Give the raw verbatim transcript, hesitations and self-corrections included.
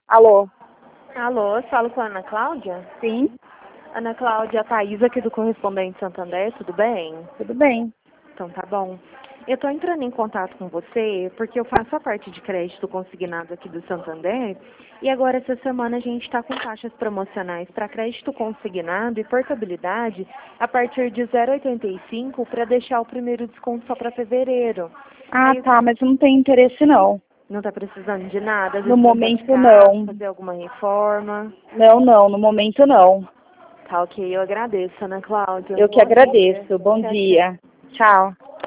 Alô? Alô, falo com a Ana Cláudia? Sim, Ana Cláudia, a Thaís aqui do Correspondente Santander, tudo bem? tudo bem. Então tá bom. Eu tô entrando em contato com você porque eu faço a parte de crédito consignado aqui do Santander e agora essa semana a gente está com taxas promocionais para crédito consignado e portabilidade a partir de zero vírgula oitenta e cinco para deixar o primeiro desconto só para fevereiro. Ah, Aí tá, mas eu não tenho interesse não. não tá precisando de nada, às No vezes quer momento buscar, não. fazer alguma reforma. Não, não, no momento não. Tá ok, eu agradeço, Ana Cláudia. Eu que Bom dia. agradeço. Bom Tchau, tchau. dia. Tchau.